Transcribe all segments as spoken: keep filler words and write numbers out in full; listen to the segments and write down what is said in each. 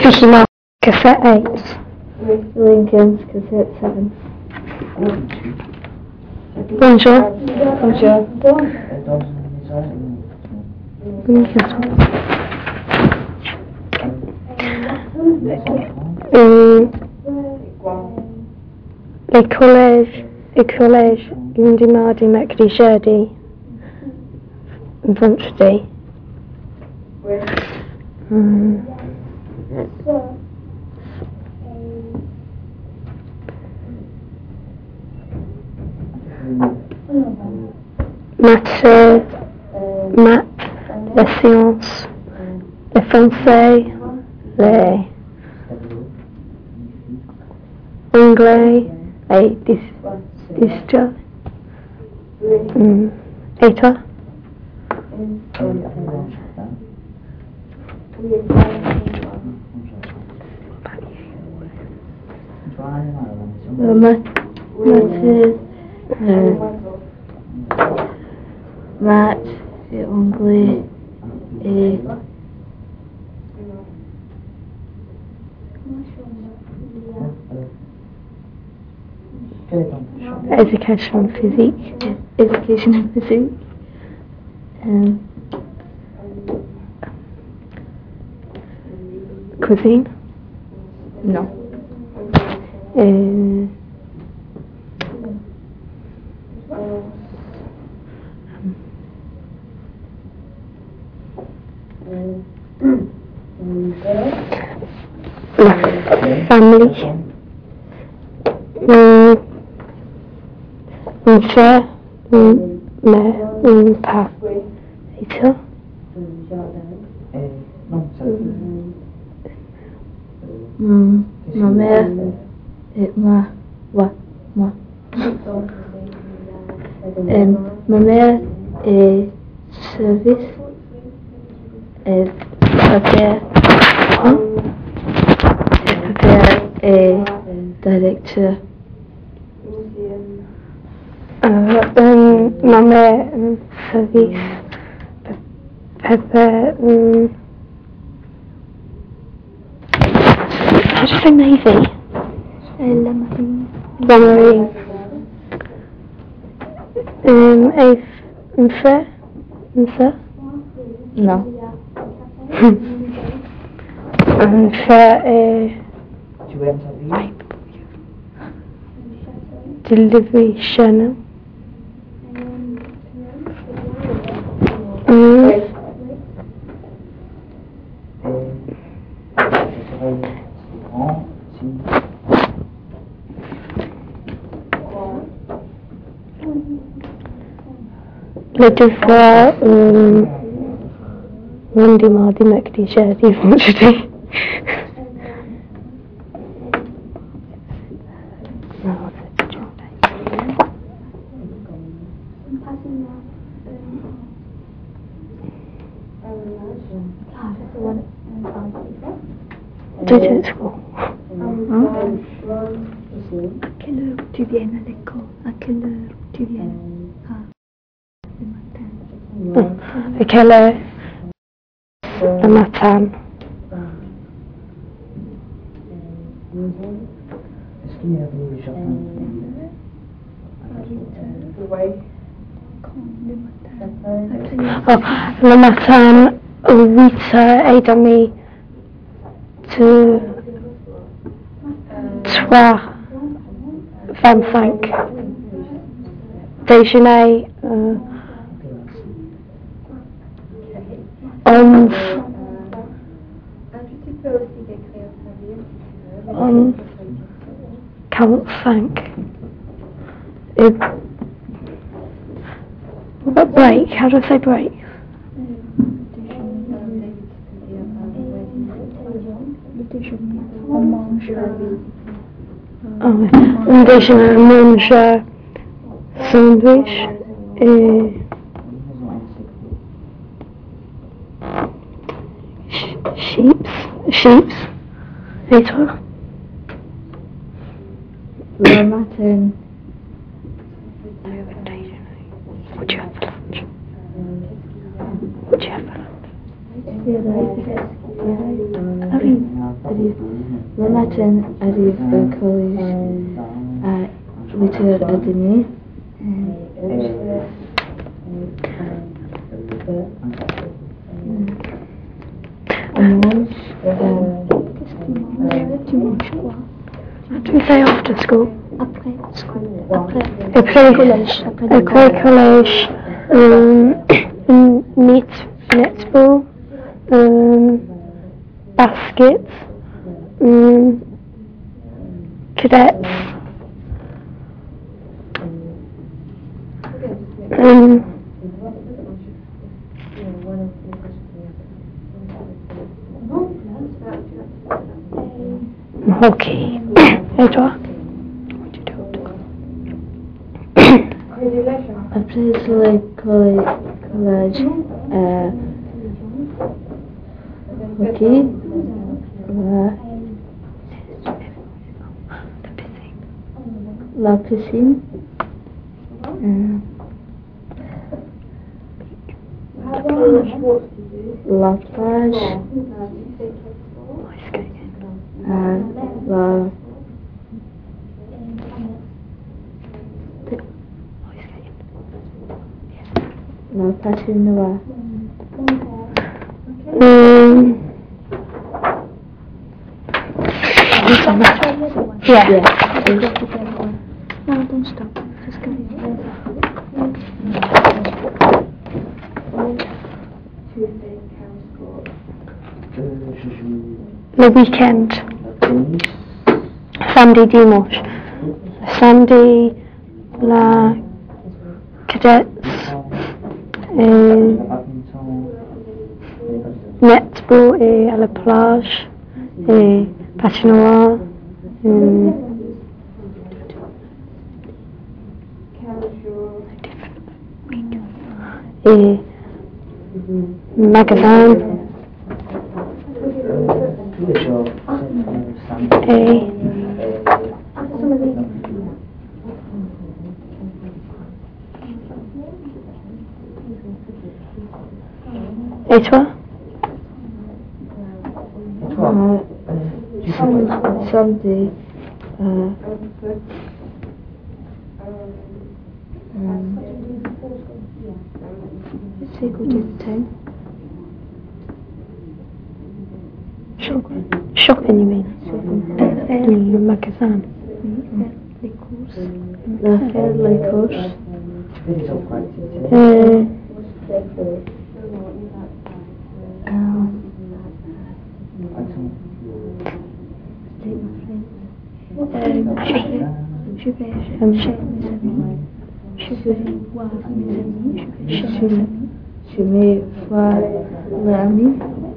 Fukushima, cassette eight. Lincoln's cassette seven. Bonjour. Bonjour. Euh, les collèges, les collèges, lundi, mardi, mercredi, jeudi, vendredi. Um, maths, maths, les sciences, le français, les anglais, et l'histoire. Mm. Et toi? Euh, maths, maths, euh, maths et anglais et Education physique. education and physique. Um, Cuisine. no. Euh, la famille. Mm, Mon frère, une mère, un père. Et toi? Mm, ma mère et moi, ouais, moi. Et ma mère est service et ma père, Hein? et ma père est directeur. Euh, euh, ma mère, un service. Papa, um, how do you say Navy? Elle la marine. La Marine. Um, et un frère? Une sœur? Non. Un frère et delivery channel. Mm. Les devoirs, um, lundi, mardi, mercredi, jeudi, vendredi. No, c'est Tuesday. Tu es à school. À quelle heure tu viens à l'école? À quelle heure tu viens? Ah, le matin. Ah, à quelle heure? Le matin. Est-ce qu'il y a des jardins? Oh, le matin, huit heures trente to trois vingt-cinq. Déjeuner, euh, onze. onze quarante-cinq. Et but break, how do I say break? On mange. Oh, un déjeuner, on mange sandwich et sheeps, sheeps. Et toi? Le matin. Would you have for lunch? Would you have for lunch? Ah oui. arrive le matin, arrive au collège à huit heures trente. On mange. Qu'est-ce que tu manges? Tu manges quoi? Tu fais after school. Après school. Après. Après collège. Après le Après collège. Um, net, netball. Um, basket. Um, cadets. Um, hockey. Et toi? Après le collège, euh, hockey, la, la piscine, euh, la plage, euh, la la patinoire. Um, yeah. Yeah. No, don't stop. Just carry on. Le week-end. Samedi, dimanche. Samedi, la cadets. Et netball et à la plage. Et patinoire. Et et magasin. Et et toi? Euh, samedi, euh, C'est quoi du temps? Shopping, you mean? Faire Le magasin. les courses. la faire les courses, Euh, Je vais um, chez mes amis. Je vais voir mes amis. Je vais chez mes amis. je vais voir l'ami,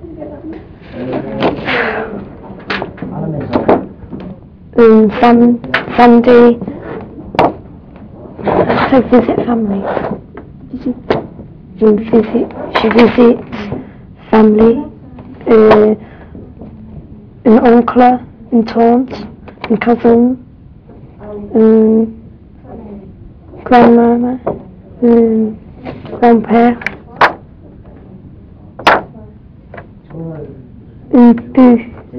À la maison. um, sam, Sunday. To visit family. Visit. And visit. She visits family. Uh, an uncle, and aunt, and cousin. Um, grandmama. Um, grandpère. Une bu.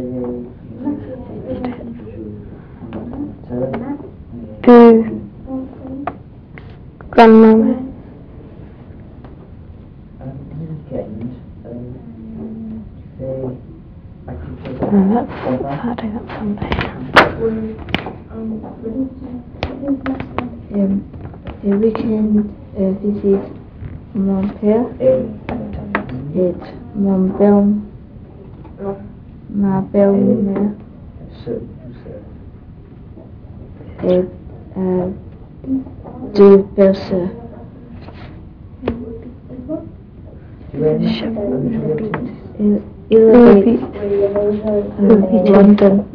Bu. Grandmama. No, that's Saturday, that's Sunday. um, le week-end, euh, visite mon père et mon belle, ma belle-mère et euh, deux belles-sœurs. Il, il habite à London.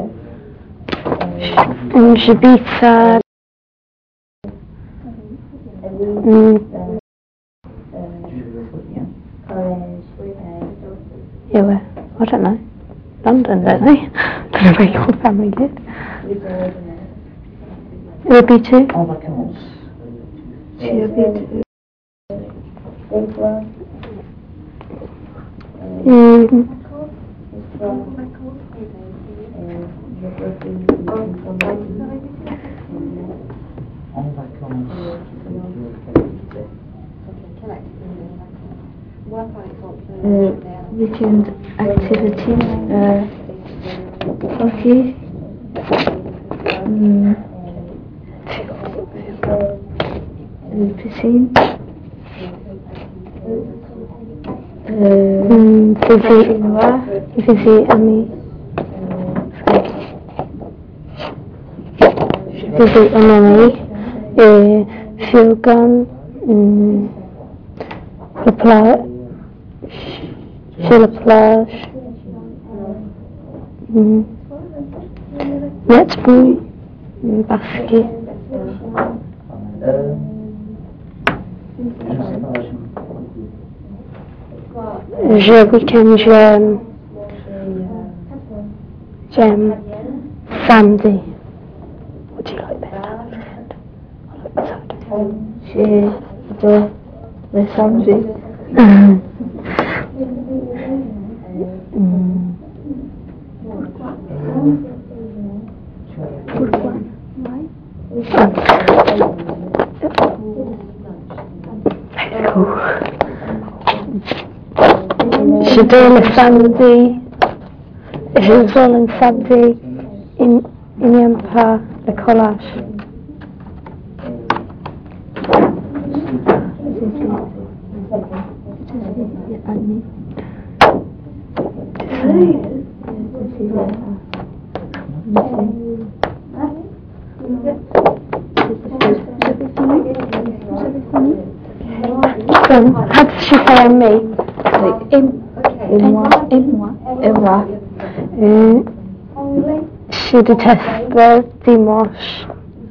And j'habite à mm, yeah, where? I don't know. London, don't they? Don't know where your family did. It would be two. En vacances. Tu habites Um, En vacances. Euh, weekend activities, euh, hockey, hum, euh, piscine, euh, Hmm, visite, noir, visite amis. Visite un ami et Shogun, hmm, la plage, chez la plage. Hmm. Netball, hmm, basket. Euh, je sais pas. Je week-end, j'aime, j'aime samedi. What do you like best out of weekend? I like Saturday. j'adore le samedi. Mm. Pourquoi? J'adore le samedi. J'adore le samedi. Il il n'y aime pas le collage. Annie. Um, how does she say I'm me? Like, Et, et moi, et moi. et moi. Uh, she detests the dimanche.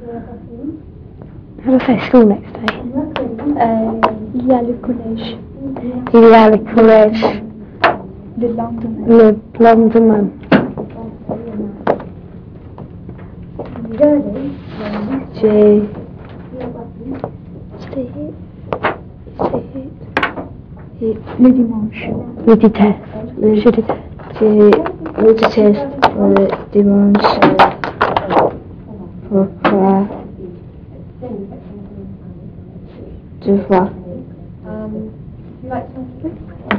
How do I say school next day? Euh, il y a le collège Il y a le collège le lendemain. le lendemain. J'ai Stay here. Stay here. Et le dimanche. We detest. le, She detests. j'ai le test le dimanche. Pourquoi deux fois.